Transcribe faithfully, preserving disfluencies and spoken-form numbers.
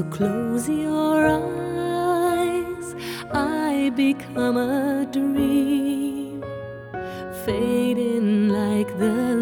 close your eyes, I become a dream, fading like the